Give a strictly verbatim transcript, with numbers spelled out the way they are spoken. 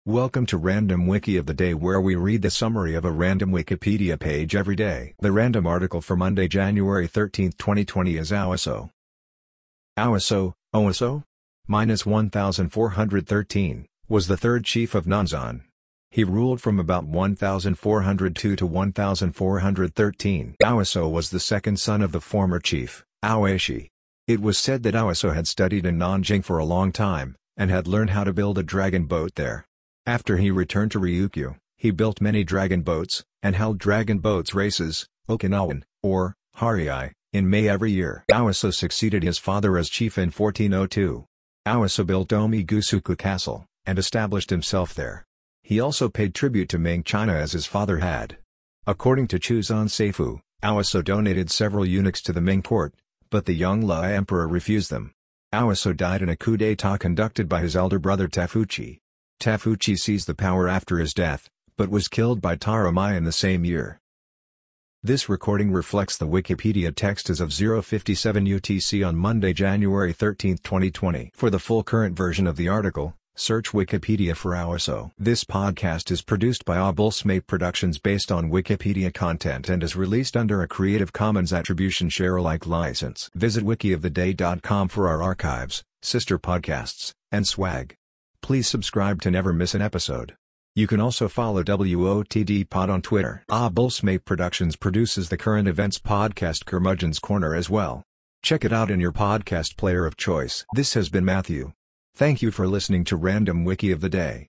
Welcome to Random Wiki of the Day, where we read the summary of a random Wikipedia page every day. The random article for Monday, January thirteenth, twenty twenty is Aweso. Aweso, Oweso? minus one thousand four hundred thirteen, was the third chief of Nanzan. He ruled from about one thousand four hundred two to one thousand four hundred thirteen. Aweso was the second son of the former chief, Aweshi. It was said that Aweso had studied in Nanjing for a long time, and had learned how to build a dragon boat there. After he returned to Ryukyu, he built many dragon boats, and held dragon boats races, Okinawan, or Harai, in May every year. Aweso succeeded his father as chief in fourteen oh two. Aweso built Omigusuku Castle, and established himself there. He also paid tribute to Ming China as his father had. According to Chuzan Seifu, Aweso donated several eunuchs to the Ming court, but the young Lai emperor refused them. Aweso died in a coup d'état conducted by his elder brother Tafuchi. Tafuchi seized the power after his death, but was killed by Taramai in the same year. This recording reflects the Wikipedia text as of zero fifty-seven U T C on Monday, January thirteenth, twenty twenty. For the full current version of the article, search Wikipedia for Aweso. This podcast is produced by Abulsmate Productions based on Wikipedia content and is released under a Creative Commons Attribution Share Alike license. Visit wiki of the day dot com for our archives, sister podcasts, and swag. Please subscribe to never miss an episode. You can also follow W O T D Pod on Twitter. Abulsmate Productions produces the current events podcast Curmudgeon's Corner as well. Check it out in your podcast player of choice. This has been Matthew. Thank you for listening to Random Wiki of the Day.